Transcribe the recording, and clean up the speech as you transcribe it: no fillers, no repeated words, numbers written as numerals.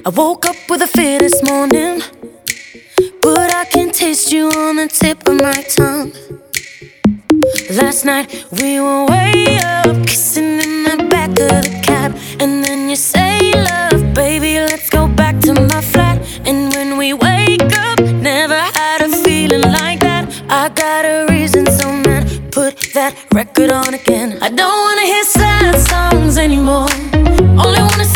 I woke up with a fear this morning, but I can taste you on the tip of my tongue. Last night we were way up, kissing in the back of the cab. And then you say, love, baby, let's go back to my flat. And when we wake up, never had a feeling like that. I got a reason, so man, put that record on again. I don't wanna hear sad songs anymore, only wanna